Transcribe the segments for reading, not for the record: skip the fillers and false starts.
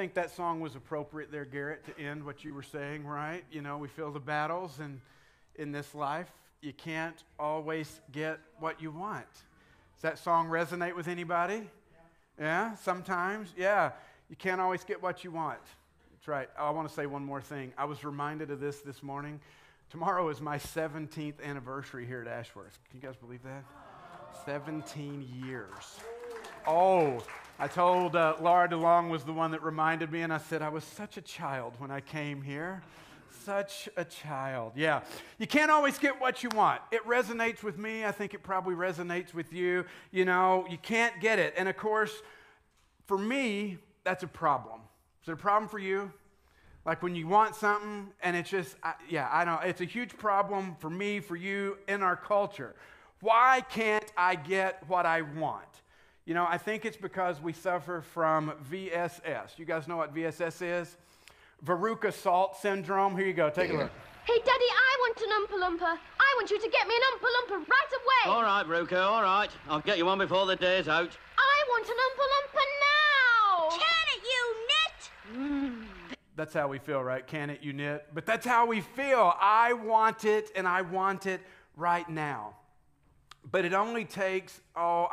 I think that song was appropriate there, Garrett, to end what you were saying, right? You know, we feel the battles, and in this life, you can't always get what you want. Does that song resonate with anybody? Yeah, sometimes. Yeah, you can't always get what you want. That's right. I want to say one more thing. I was reminded of this morning. Tomorrow is my 17th anniversary here at Ashworth. Can you guys believe that? 17 years. Oh, I told Laura DeLong was the one that reminded me, and I said, I was such a child when I came here. Such a child. Yeah. You can't always get what you want. It resonates with me. I think it probably resonates with you. You know, you can't get it. And of course, for me, that's a problem. Is it a problem for you? Like when you want something and it's just, I know. It's a huge problem for me, for you, in our culture. Why can't I get what I want? You know, I think it's because we suffer from VSS. You guys know what VSS is? Veruca Salt syndrome. Here you go. Take a look. Hey, Daddy, I want an Oompa Loompa. I want you to get me an Oompa Loompa right away. All right, Veruca, all right. I'll get you one before the day's out. I want an Oompa Loompa now. Can it, you nit? That's how we feel, right? Can it, you nit? But that's how we feel. I want it, and I want it right now. But it only takes,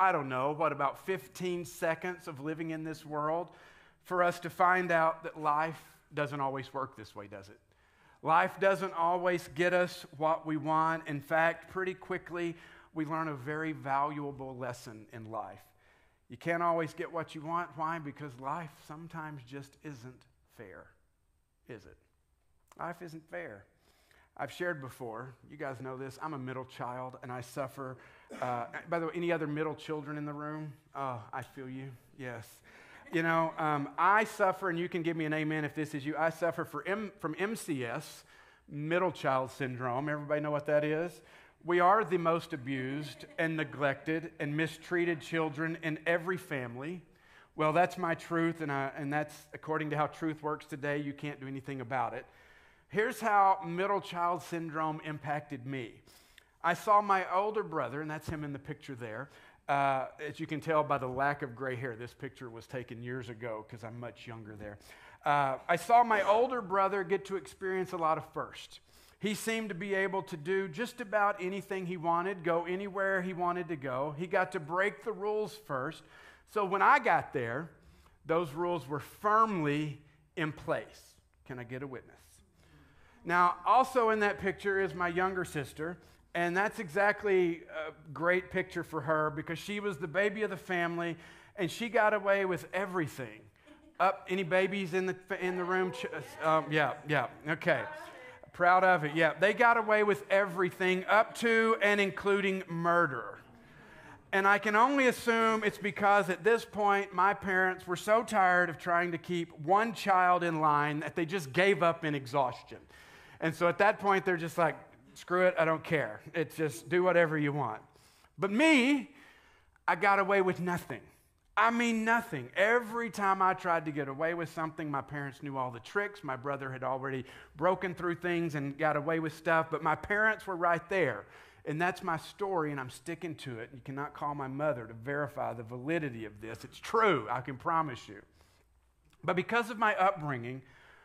about 15 seconds of living in this world for us to find out that life doesn't always work this way, does it? Life doesn't always get us what we want. In fact, pretty quickly, we learn a very valuable lesson in life. You can't always get what you want. Why? Because life sometimes just isn't fair, is it? Life isn't fair. I've shared before, you guys know this, I'm a middle child, and I suffer. By the way, any other middle children in the room? Oh, I feel you. Yes. You know, I suffer, and you can give me an amen if this is you, I suffer from MCS, middle child syndrome. Everybody know what that is? We are the most abused and neglected and mistreated children in every family. Well, that's my truth, and that's according to how truth works today. You can't do anything about it. Here's how middle child syndrome impacted me. I saw my older brother, and that's him in the picture there. As you can tell by the lack of gray hair, this picture was taken years ago because I'm much younger there. I saw my older brother get to experience a lot of firsts. He seemed to be able to do just about anything he wanted, go anywhere he wanted to go. He got to break the rules first. So when I got there, those rules were firmly in place. Can I get a witness? Now, also in that picture is my younger sister, and that's exactly a great picture for her because she was the baby of the family, and she got away with everything. Any babies in the room? Yeah, okay. Proud of it, yeah. They got away with everything up to and including murder. And I can only assume it's because at this point, my parents were so tired of trying to keep one child in line that they just gave up in exhaustion. And so at that point, they're just like, screw it, I don't care. It's just do whatever you want. But me, I got away with nothing. I mean nothing. Every time I tried to get away with something, my parents knew all the tricks. My brother had already broken through things and got away with stuff, but my parents were right there. And that's my story, and I'm sticking to it. You cannot call my mother to verify the validity of this. It's true, I can promise you. But because of my upbringing,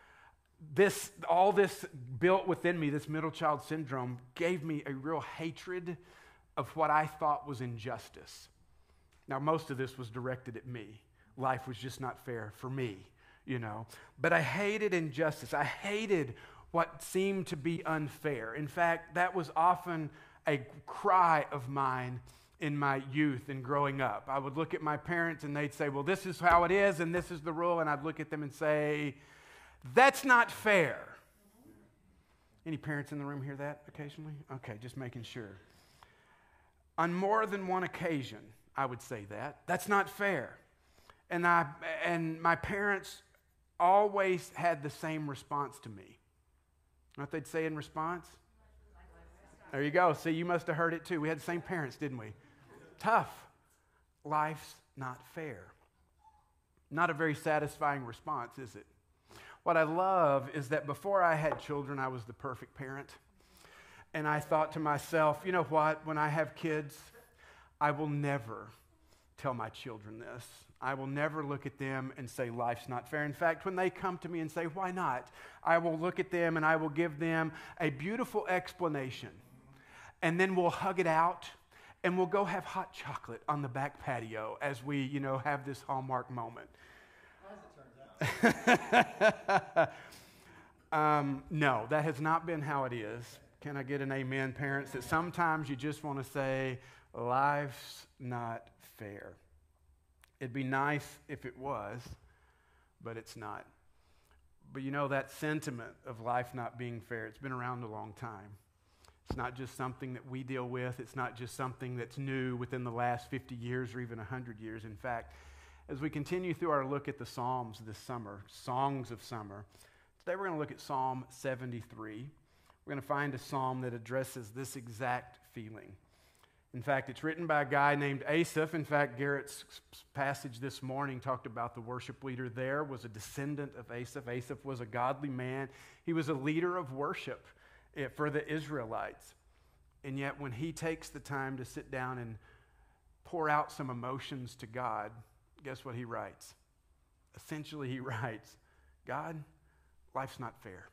all this built within me, this middle child syndrome, gave me a real hatred of what I thought was injustice. Now, most of this was directed at me. Life was just not fair for me, you know. But I hated injustice. I hated what seemed to be unfair. In fact, that was often a cry of mine in my youth and growing up. I would look at my parents and they'd say, well, this is how it is and this is the rule. And I'd look at them and say, that's not fair. Any parents in the room hear that occasionally? Okay, just making sure. On more than one occasion, I would say that. That's not fair. And my parents always had the same response to me. You know what they'd say in response? There you go. See, you must have heard it too. We had the same parents, didn't we? Tough. Life's not fair. Not a very satisfying response, is it? What I love is that before I had children, I was the perfect parent. And I thought to myself, you know what? When I have kids, I will never tell my children this. I will never look at them and say life's not fair. In fact, when they come to me and say, why not? I will look at them and I will give them a beautiful explanation. And then we'll hug it out and we'll go have hot chocolate on the back patio as we, have this Hallmark moment. As it turns out. No, that has not been how it is. Can I get an amen, parents? That sometimes you just want to say, life's not fair. It'd be nice if it was, but it's not. But that sentiment of life not being fair, it's been around a long time. It's not just something that we deal with. It's not just something that's new within the last 50 years or even 100 years. In fact, as we continue through our look at the Psalms this summer, songs of summer, today we're going to look at Psalm 73. We're going to find a psalm that addresses this exact feeling. In fact, it's written by a guy named Asaph. In fact, Garrett's passage this morning talked about the worship leader there was a descendant of Asaph. Asaph was a godly man. He was a leader of worship for the Israelites. And yet when he takes the time to sit down and pour out some emotions to God, guess what he writes? Essentially, he writes, God, life's not fair.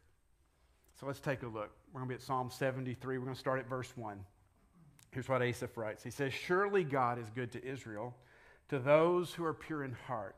So let's take a look. We're going to be at Psalm 73. We're going to start at verse 1. Here's what Asaph writes. He says, surely God is good to Israel, to those who are pure in heart.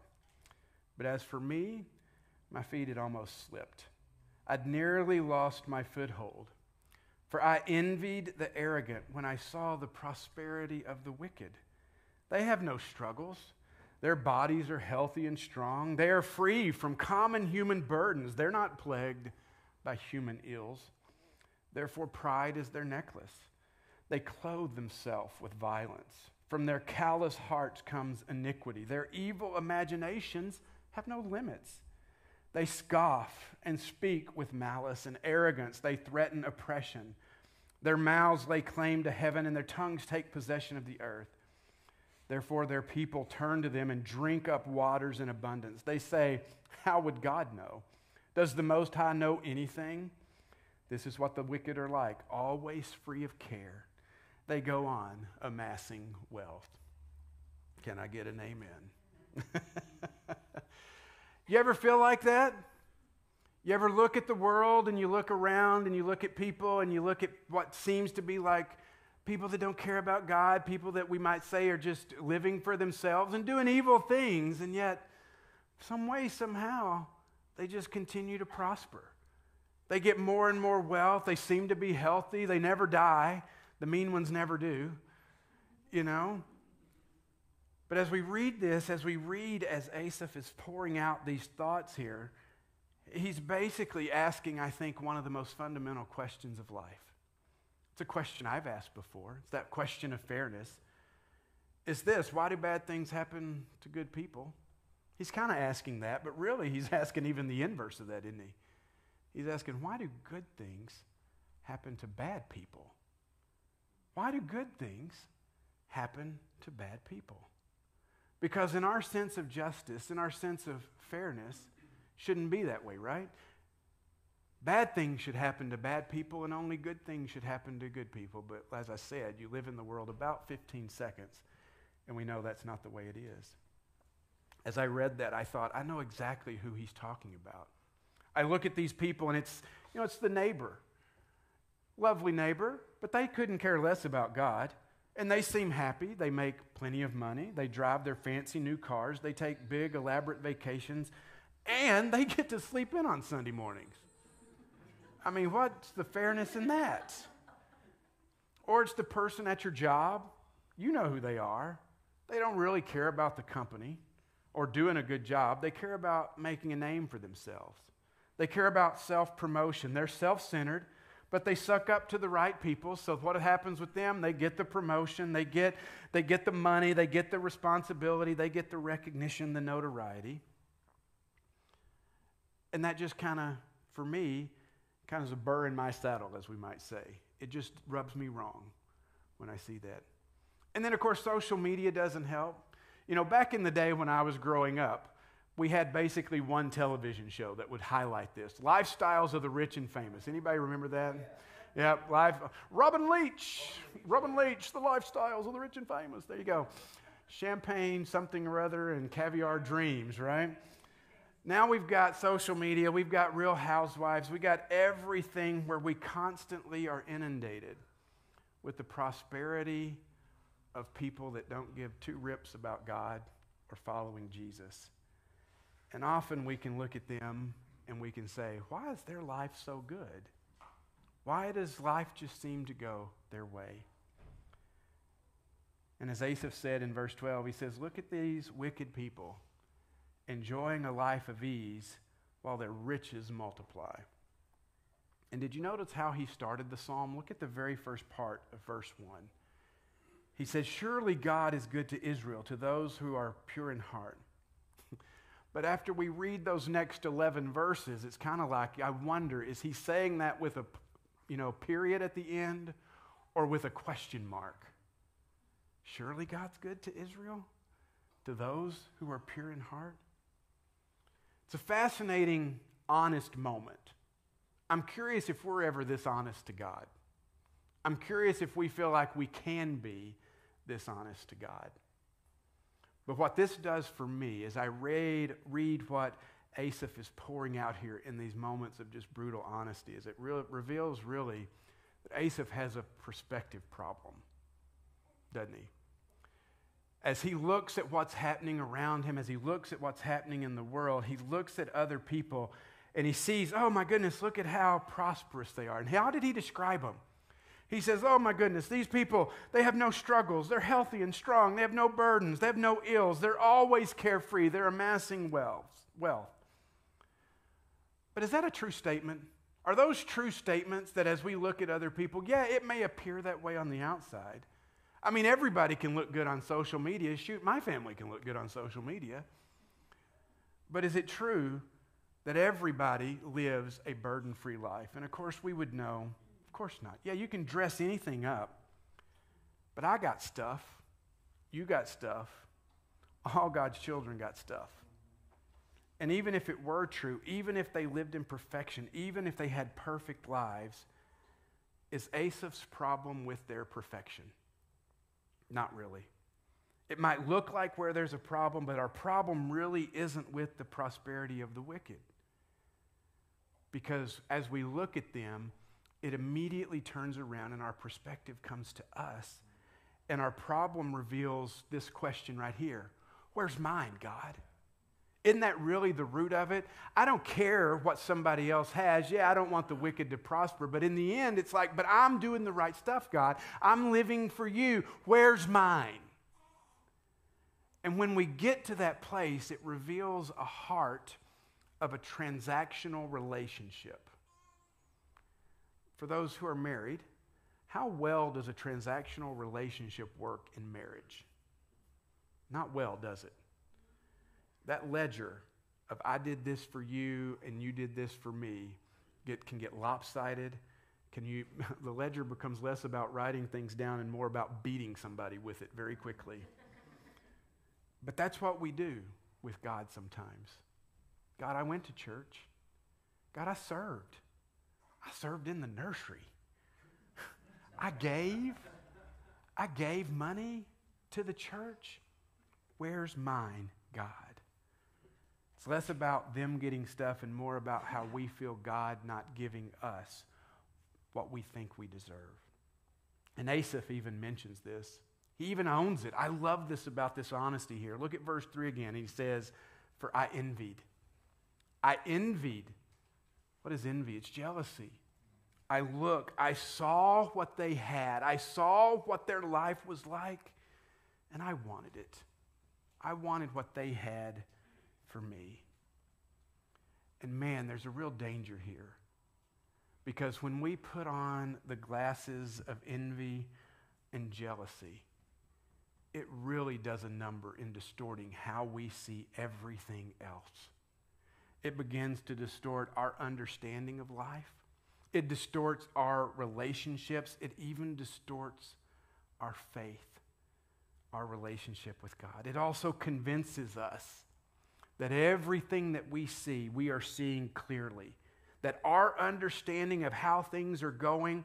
But as for me, my feet had almost slipped. I'd nearly lost my foothold. For I envied the arrogant when I saw the prosperity of the wicked. They have no struggles. Their bodies are healthy and strong. They are free from common human burdens. They're not plagued by human ills. Therefore, pride is their necklace. They clothe themselves with violence. From their callous hearts comes iniquity. Their evil imaginations have no limits. They scoff and speak with malice and arrogance. They threaten oppression. Their mouths lay claim to heaven, and their tongues take possession of the earth. Therefore, their people turn to them and drink up waters in abundance. They say, how would God know? Does the Most High know anything? This is what the wicked are like, always free of care. They go on amassing wealth. Can I get an amen? You ever feel like that? You ever look at the world and you look around and you look at people and you look at what seems to be like people that don't care about God, people that we might say are just living for themselves and doing evil things, and yet some way, somehow, they just continue to prosper. They get more and more wealth. They seem to be healthy. They never die. The mean ones never do, But as we read this, as Asaph is pouring out these thoughts here, he's basically asking, I think, one of the most fundamental questions of life. It's a question I've asked before. It's that question of fairness. Is this, why do bad things happen to good people? He's kind of asking that, but really he's asking even the inverse of that, isn't he? He's asking, why do good things happen to bad people? Why do good things happen to bad people? Because in our sense of justice, in our sense of fairness, shouldn't be that way, right? Bad things should happen to bad people and only good things should happen to good people. But as I said, you live in the world about 15 seconds and we know that's not the way it is. As I read that, I thought, I know exactly who he's talking about. I look at these people and it's the neighbor. Lovely neighbor, but they couldn't care less about God. And they seem happy. They make plenty of money. They drive their fancy new cars. They take big, elaborate vacations. And they get to sleep in on Sunday mornings. I mean, what's the fairness in that? Or it's the person at your job. You know who they are. They don't really care about the company or doing a good job. They care about making a name for themselves. They care about self-promotion. They're self-centered, but they suck up to the right people. So what happens with them? They get the promotion, they get the money, they get the responsibility, they get the recognition, the notoriety. And that just kind of, for me, kind of is a burr in my saddle, as we might say. It just rubs me wrong when I see that. And then, of course, social media doesn't help. Back in the day when I was growing up, we had basically one television show that would highlight this. Lifestyles of the Rich and Famous. Anybody remember that? Yeah, Robin Leach, The Lifestyles of the Rich and Famous. There you go. champagne, something or other, and caviar dreams, right? Now we've got social media, we've got Real Housewives, we got everything where we constantly are inundated with the prosperity of people that don't give two rips about God or following Jesus. And often we can look at them and we can say, why is their life so good? Why does life just seem to go their way? And as Asaph said in verse 12, he says, look at these wicked people enjoying a life of ease while their riches multiply. And did you notice how he started the psalm? Look at the very first part of verse 1. He says, surely God is good to Israel, to those who are pure in heart. But after we read those next 11 verses, it's kind of like, I wonder, is he saying that with a period at the end or with a question mark? Surely God's good to Israel, to those who are pure in heart? It's a fascinating, honest moment. I'm curious if we're ever this honest to God. I'm curious if we feel like we can be this honest to God. But what this does for me is I read what Asaph is pouring out here in these moments of just brutal honesty, is it reveals really that Asaph has a perspective problem, doesn't he? As he looks at what's happening around him, as he looks at what's happening in the world, he looks at other people and he sees, oh my goodness, look at how prosperous they are. And how did he describe them? He says, oh my goodness, these people, they have no struggles. They're healthy and strong. They have no burdens. They have no ills. They're always carefree. They're amassing wealth. But is that a true statement? Are those true statements that as we look at other people, yeah, it may appear that way on the outside. I mean, everybody can look good on social media. Shoot, my family can look good on social media. But is it true that everybody lives a burden-free life? And of course, we would know, of course not. Yeah, you can dress anything up, but I got stuff. You got stuff. All God's children got stuff. And even if it were true, even if they lived in perfection, even if they had perfect lives, is Asaph's problem with their perfection? Not really. It might look like where there's a problem, but our problem really isn't with the prosperity of the wicked. Because as we look at them, it immediately turns around and our perspective comes to us. And our problem reveals this question right here. Where's mine, God? Isn't that really the root of it? I don't care what somebody else has. Yeah, I don't want the wicked to prosper. But in the end, it's like, but I'm doing the right stuff, God. I'm living for you. Where's mine? And when we get to that place, it reveals a heart of a transactional relationship. For those who are married, how well does a transactional relationship work in marriage? Not well, does it? That ledger of I did this for you and you did this for me can get lopsided. The ledger becomes less about writing things down and more about beating somebody with it very quickly. But that's what we do with God sometimes. God, I went to church. God, I served. I served in the nursery. I gave money to the church. Where's mine, God? It's less about them getting stuff and more about how we feel God not giving us what we think we deserve. And Asaph even mentions this. He even owns it. I love this about this honesty here. Look at verse 3 again. He says, for I envied. I envied. What is envy? It's jealousy. I saw what they had. I saw what their life was like, and I wanted it. I wanted what they had for me. And man, there's a real danger here. Because when we put on the glasses of envy and jealousy, it really does a number in distorting how we see everything else. It begins to distort our understanding of life. It distorts our relationships. It even distorts our faith, our relationship with God. It also convinces us that everything that we see, we are seeing clearly. That our understanding of how things are going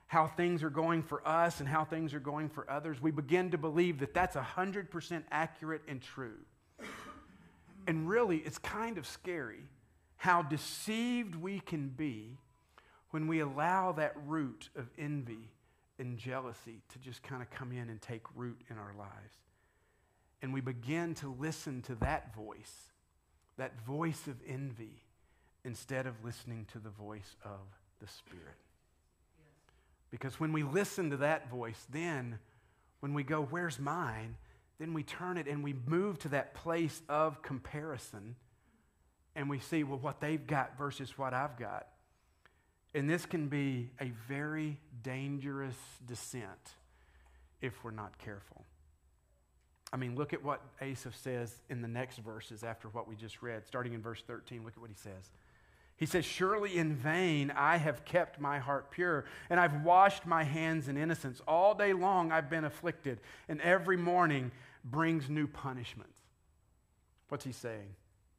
how things are going for us and how things are going for others, we begin to believe that that's 100% accurate and true. And really, it's kind of scary how deceived we can be when we allow that root of envy and jealousy to just kind of come in and take root in our lives. And we begin to listen to that voice of envy, instead of listening to the voice of the Spirit. Because when we listen to that voice, then when we go, where's mine? Then we turn it and we move to that place of comparison, and we see, well, what they've got versus what I've got. And this can be a very dangerous descent if we're not careful. I mean, look at what Asaph says in the next verses after what we just read. Starting in verse 13, look at what he says. He says, surely in vain I have kept my heart pure, and I've washed my hands in innocence. All day long I've been afflicted, and every morning brings new punishments. What's he saying?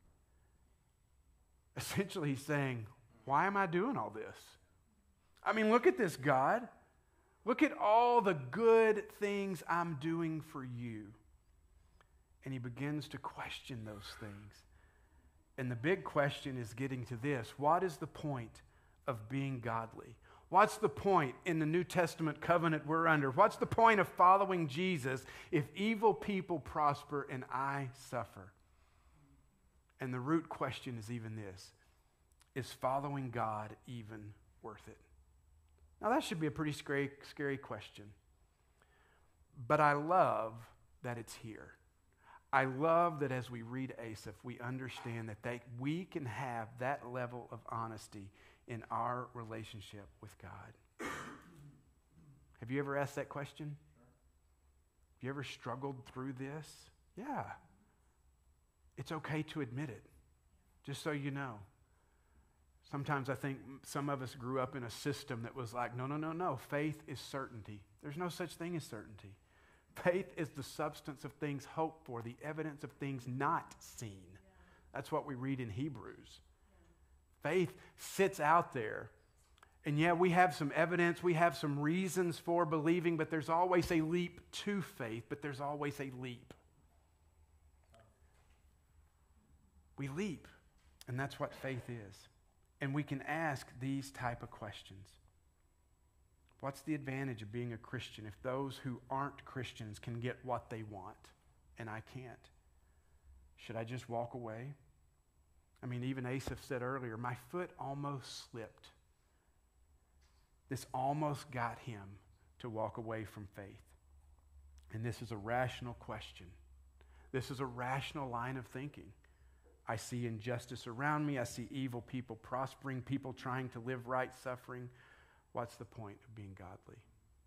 Essentially, he's saying, why am I doing all this? I mean, look at this, God. Look at all the good things I'm doing for you. And he begins to question those things. And the big question is getting to this. What is the point of being godly? What's the point in the New Testament covenant we're under? What's the point of following Jesus if evil people prosper and I suffer? And the root question is even this. Is following God even worth it? Now that should be a pretty scary question. But I love that it's here. I love that as we read Asaph, we understand that we can have that level of honesty in our relationship with God. Have you ever asked that question? Have you ever struggled through this? Yeah. It's okay to admit it, just so you know. Sometimes I think some of us grew up in a system that was like, no. Faith is certainty. There's no such thing as certainty. Faith is the substance of things hoped for, the evidence of things not seen. That's what we read in Hebrews. Faith sits out there. And yeah, we have some evidence, we have some reasons for believing, but there's always a leap to faith, but there's always a leap. We leap, and that's what faith is. And we can ask these type of questions. What's the advantage of being a Christian if those who aren't Christians can get what they want and I can't? Should I just walk away? I mean, even Asaph said earlier, my foot almost slipped. This almost got him to walk away from faith. And this is a rational question. This is a rational line of thinking. I see injustice around me. I see evil people prospering, people trying to live right, suffering. What's the point of being godly?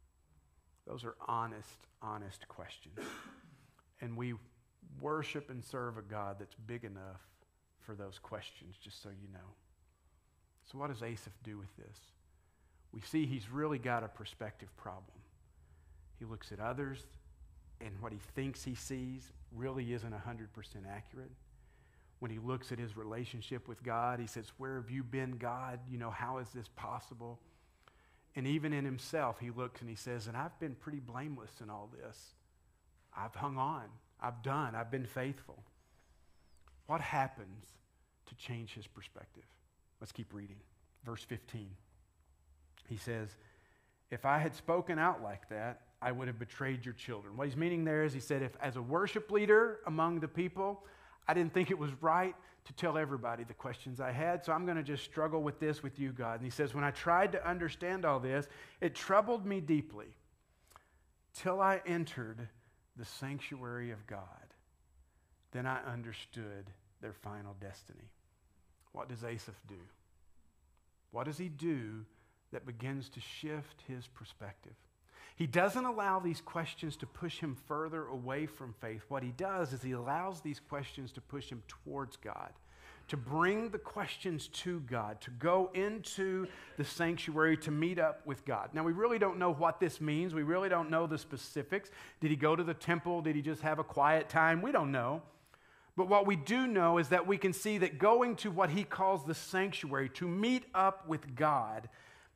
Those are honest questions. And we worship and serve a God that's big enough for those questions, just so you know. So what does Asaph do with this? We see he's really got a perspective problem. He looks at others, and what he thinks he sees really isn't 100% accurate. When he looks at his relationship with God, he says, where have you been, God? How is this possible? And even in himself, he looks and he says, and I've been pretty blameless in all this. I've hung on. I've been faithful. What happens to change his perspective? Let's keep reading. Verse 15. He says, if I had spoken out like that, I would have betrayed your children. What he's meaning there is he said, if as a worship leader among the people, I didn't think it was right to tell everybody the questions I had, so I'm going to just struggle with this with you, God. And he says, when I tried to understand all this, it troubled me deeply till I entered the sanctuary of God. Then I understood their final destiny. What does Asaph do? What does he do that begins to shift his perspective? He doesn't allow these questions to push him further away from faith. What he does is he allows these questions to push him towards God, to bring the questions to God, to go into the sanctuary to meet up with God. Now, we really don't know what this means. We really don't know the specifics. Did he go to the temple? Did he just have a quiet time? We don't know. But what we do know is that we can see that going to what he calls the sanctuary, to meet up with God,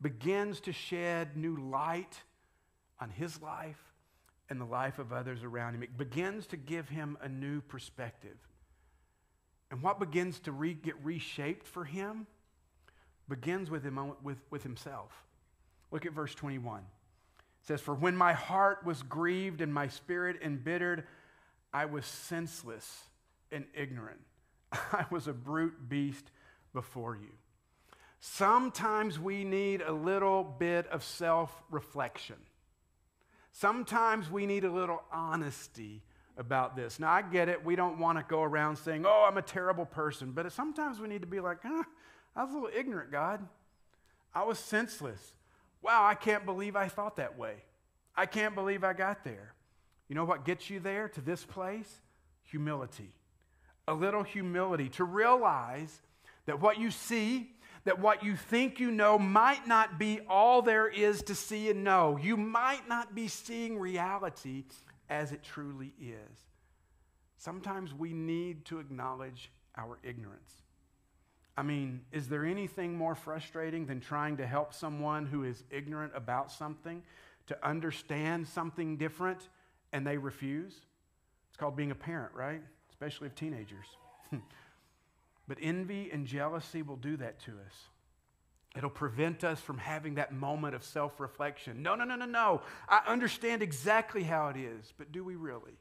begins to shed new light on his life and the life of others around him. It begins to give him a new perspective. And what begins to get reshaped for him begins with himself. Look at verse 21. It says, "For when my heart was grieved and my spirit embittered, I was senseless and ignorant. I was a brute beast before you." Sometimes we need a little bit of self-reflection. Sometimes we need a little honesty about this. Now, I get it. We don't want to go around saying, "Oh, I'm a terrible person." But sometimes we need to be like, I was a little ignorant, God. I was senseless. Wow, I can't believe I thought that way. I can't believe I got there. You know what gets you there, to this place? Humility. A little humility to realize that what you see, that what you think you know might not be all there is to see and know. You might not be seeing reality as it truly is. Sometimes we need to acknowledge our ignorance. I mean, is there anything more frustrating than trying to help someone who is ignorant about something to understand something different and they refuse? It's called being a parent, right? Especially of teenagers. But envy and jealousy will do that to us. It'll prevent us from having that moment of self-reflection. No. I understand exactly how it is, but do we really?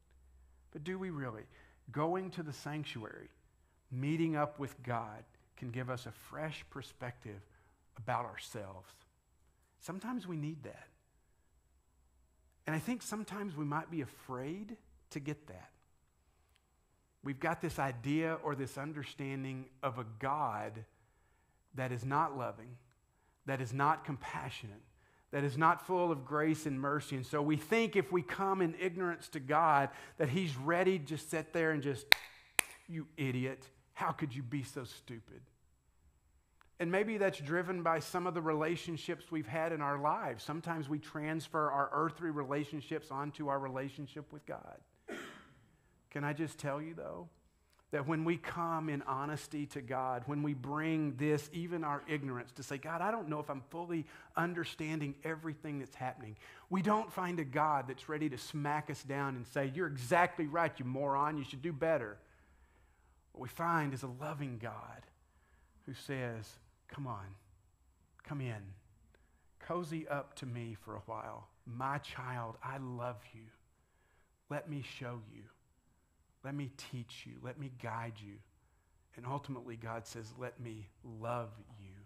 Going to the sanctuary, meeting up with God, can give us a fresh perspective about ourselves. Sometimes we need that. And I think sometimes we might be afraid to get that. We've got this idea or this understanding of a God that is not loving, that is not compassionate, that is not full of grace and mercy. And so we think if we come in ignorance to God, that he's ready to just sit there and just, "You idiot, how could you be so stupid?" And maybe that's driven by some of the relationships we've had in our lives. Sometimes we transfer our earthly relationships onto our relationship with God. Can I just tell you, though, that when we come in honesty to God, when we bring this, even our ignorance, to say, "God, I don't know if I'm fully understanding everything that's happening," we don't find a God that's ready to smack us down and say, "You're exactly right, you moron, you should do better." What we find is a loving God who says, "Come on, come in, cozy up to me for a while. My child, I love you. Let me show you. Let me teach you. Let me guide you." And ultimately, God says, "Let me love you."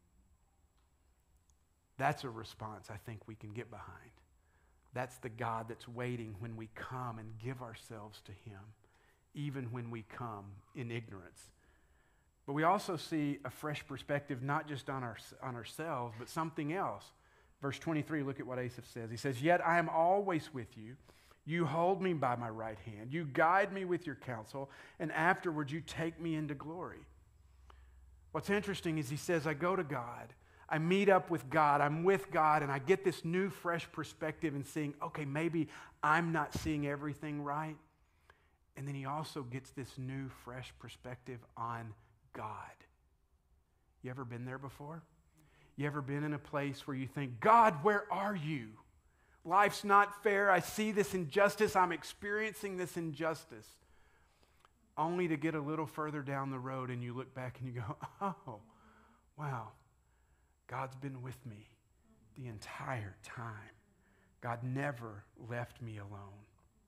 That's a response I think we can get behind. That's the God that's waiting when we come and give ourselves to him, even when we come in ignorance. But we also see a fresh perspective, not just on ourselves, but something else. Verse 23, look at what Asaph says. He says, "Yet I am always with you. You hold me by my right hand. You guide me with your counsel, and afterwards you take me into glory." What's interesting is he says, I go to God. I meet up with God. I'm with God, and I get this new, fresh perspective and seeing, okay, maybe I'm not seeing everything right. And then he also gets this new, fresh perspective on God. You ever been there before? You ever been in a place where you think, "God, where are you? Life's not fair. I see this injustice. I'm experiencing this injustice." Only to get a little further down the road and you look back and you go, "Oh, wow. God's been with me the entire time. God never left me alone."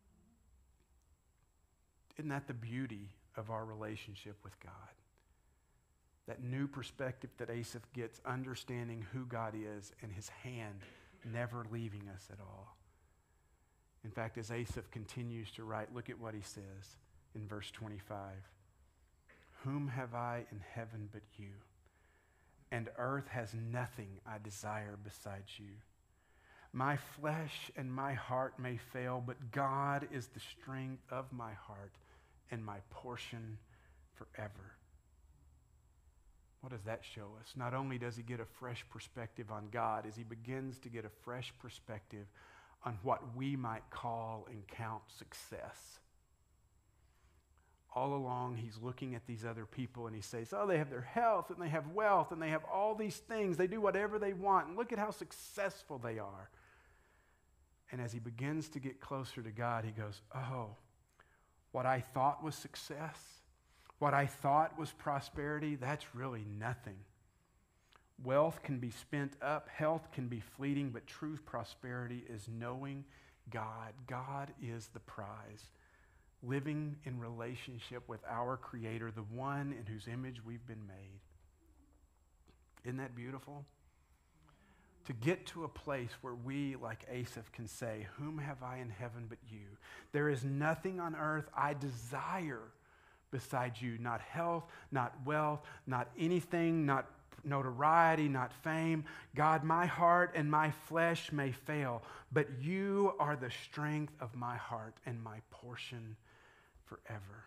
Isn't that the beauty of our relationship with God? That new perspective that Asaph gets, understanding who God is and his hand never leaving us at all. In fact, as Asaph continues to write, look at what he says in verse 25. "Whom have I in heaven but you? And earth has nothing I desire besides you. My flesh and my heart may fail, but God is the strength of my heart and my portion forever." What does that show us? Not only does he get a fresh perspective on God, as he begins to get a fresh perspective on what we might call and count success. all along he's looking at these other people and he says, oh, they have their health and they have wealth and they have all these things. They do whatever they want. And look at how successful they are. And as he begins to get closer to God, he goes, oh, what I thought was success, what I thought was prosperity, that's really nothing. Wealth can be spent up, health can be fleeting, but true prosperity is knowing God. God is the prize. Living in relationship with our Creator, the one in whose image we've been made. Isn't that beautiful? To get to a place where we, like Asaph, can say, whom have I in heaven but you? There is nothing on earth I desire besides you. Not health, not wealth, not anything, not notoriety, not fame. God, my heart and my flesh may fail, but you are the strength of my heart and my portion forever.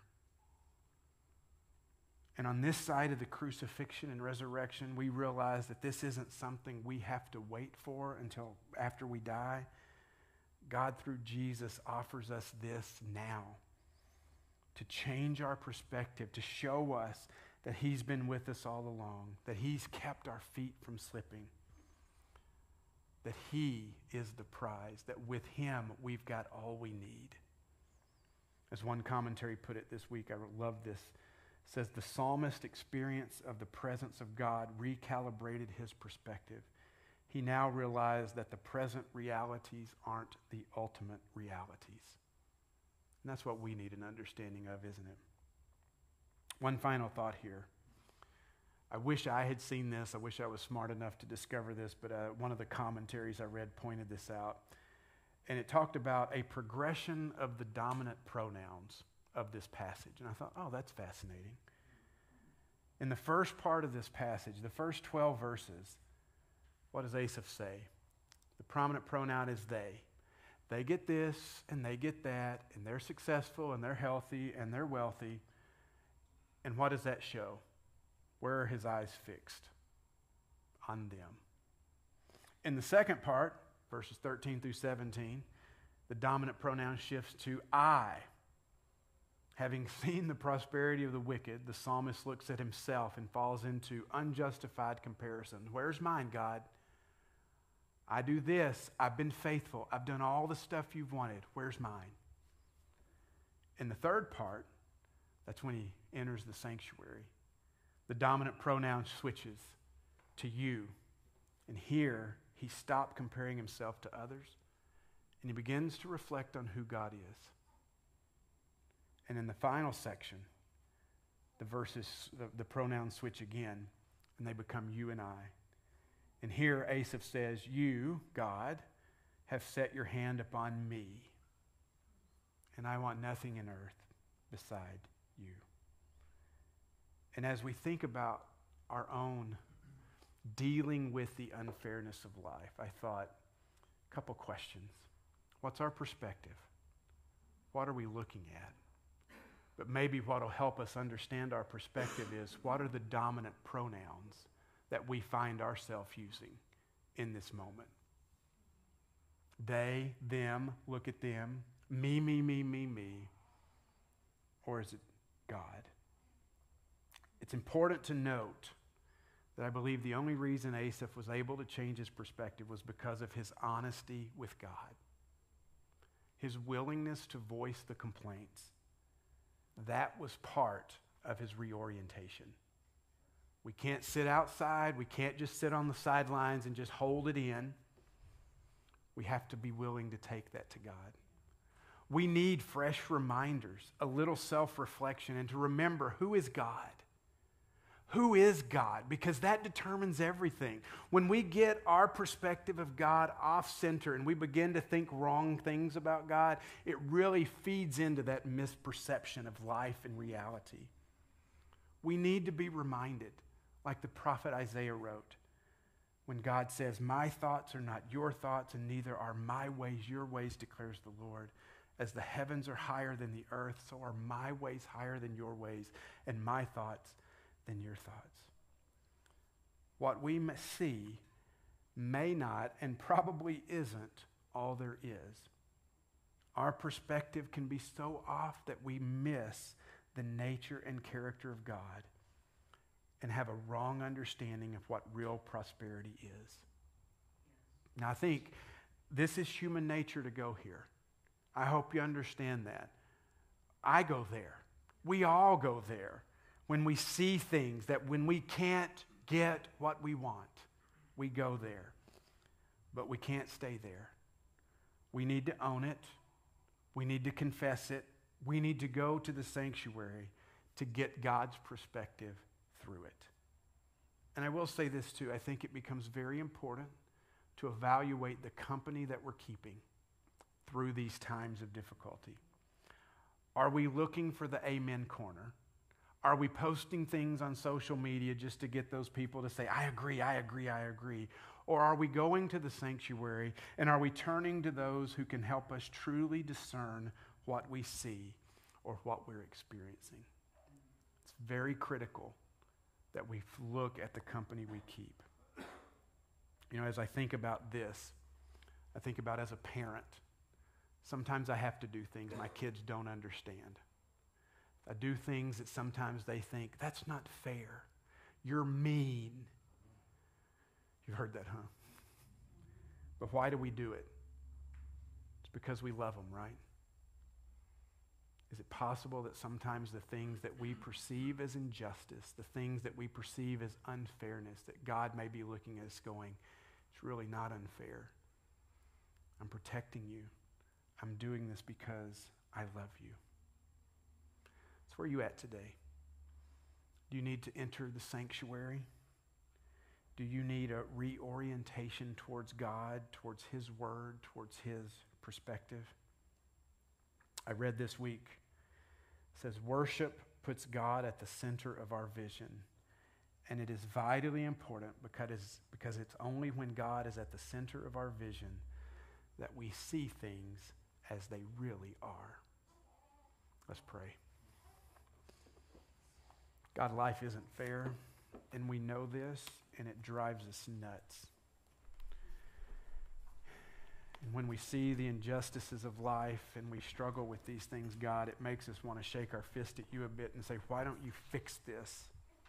And on this side of the crucifixion and resurrection, we realize that this isn't something we have to wait for until after we die. God, through Jesus, offers us this now to change our perspective, to show us that he's been with us all along, that he's kept our feet from slipping, that he is the prize, that with him we've got all we need. As one commentary put it this week, I love this. It says, the psalmist experience of the presence of God recalibrated his perspective. He now realized that the present realities aren't the ultimate realities. And that's what we need an understanding of, isn't it? One final thought here. I wish I had seen this. I wish I was smart enough to discover this, but one of the commentaries I read pointed this out. And it talked about a progression of the dominant pronouns of this passage. And I thought, oh, that's fascinating. In the first part of this passage, the first 12 verses, what does Asaph say? The prominent pronoun is they. They get this and they get that, and they're successful and they're healthy and they're wealthy. And what does that show? Where are his eyes fixed? On them. In the second part, verses 13 through 17, the dominant pronoun shifts to I. Having seen the prosperity of the wicked, the psalmist looks at himself and falls into unjustified comparison. Where's mine, God? I do this. I've been faithful. I've done all the stuff you've wanted. Where's mine? In the third part, that's when he enters the sanctuary. The dominant pronoun switches to you. And here, he stopped comparing himself to others, and he begins to reflect on who God is. And in the final section, the pronouns switch again, and they become you and I. And here Asaph says, you, God, have set your hand upon me, and I want nothing in earth beside you. And as we think about our own dealing with the unfairness of life, I thought, a couple questions. What's our perspective? What are we looking at? But maybe what will help us understand our perspective is, what are the dominant pronouns that we find ourselves using in this moment? They, them, look at them, me, me, me, me, me. Or is it God? It's important to note that I believe the only reason Asaph was able to change his perspective was because of his honesty with God. His willingness to voice the complaints. That was part of his reorientation. We can't sit outside. We can't just sit on the sidelines and just hold it in. We have to be willing to take that to God. We need fresh reminders, a little self-reflection, and to remember, who is God? Who is God? Because that determines everything. When we get our perspective of God off center and we begin to think wrong things about God, it really feeds into that misperception of life and reality. We need to be reminded, like the prophet Isaiah wrote, when God says, my thoughts are not your thoughts, and neither are my ways your ways, declares the Lord. As the heavens are higher than the earth, so are my ways higher than your ways, and my thoughts than your thoughts. What we see may not, and probably isn't, all there is. Our perspective can be so off that we miss the nature and character of God and have a wrong understanding of what real prosperity is. Now, I think this is human nature to go here. I hope you understand that. I go there. We all go there when we see things that when we can't get what we want, we go there. But we can't stay there. We need to own it. We need to confess it. We need to go to the sanctuary to get God's perspective through it. And I will say this too. I think it becomes very important to evaluate the company that we're keeping through these times of difficulty. Are we looking for the amen corner? Are we posting things on social media just to get those people to say, I agree, I agree, I agree? Or are we going to the sanctuary and are we turning to those who can help us truly discern what we see or what we're experiencing? It's very critical that we look at the company we keep. You know, as I think about this, I think about as a parent, sometimes I have to do things my kids don't understand. I do things that sometimes they think, that's not fair. You're mean. You've heard that, huh? But why do we do it? It's because we love them, right? Is it possible that sometimes the things that we perceive as injustice, the things that we perceive as unfairness, that God may be looking at us going, it's really not unfair. I'm protecting you. I'm doing this because I love you. So where are you at today? Do you need to enter the sanctuary? Do you need a reorientation towards God, towards His Word, towards His perspective? I read this week, it says, worship puts God at the center of our vision. And it is vitally important because it's only when God is at the center of our vision that we see things as they really are. Let's pray. God, life isn't fair, and we know this, and it drives us nuts. And when we see the injustices of life and we struggle with these things, God, it makes us want to shake our fist at you a bit and say, why don't you fix this?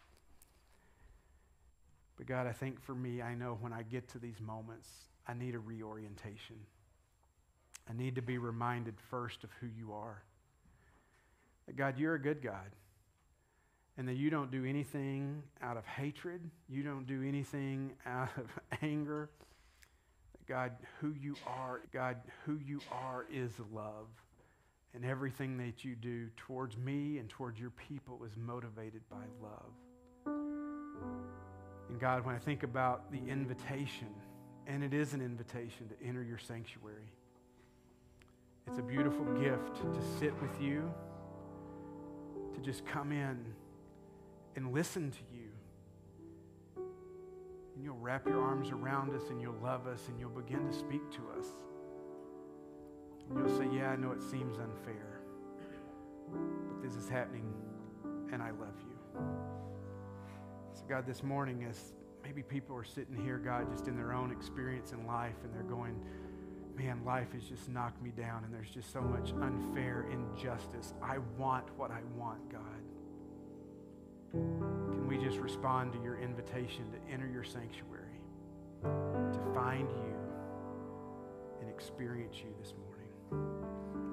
But God, I think for me, I know when I get to these moments, I need a reorientation. I need to be reminded first of who you are. That God, you're a good God. And that you don't do anything out of hatred. You don't do anything out of anger. God, who you are is love. And everything that you do towards me and towards your people is motivated by love. And God, when I think about the invitation, and it is an invitation to enter your sanctuary, it's a beautiful gift to sit with you, to just come in and listen to you. And you'll wrap your arms around us and you'll love us and you'll begin to speak to us. And you'll say, yeah, I know it seems unfair, but this is happening and I love you. So God, this morning, as maybe people are sitting here, God, just in their own experience in life, and they're going, man, life has just knocked me down and there's just so much unfair injustice. I want what I want, God. Can we just respond to your invitation to enter your sanctuary, to find you and experience you this morning?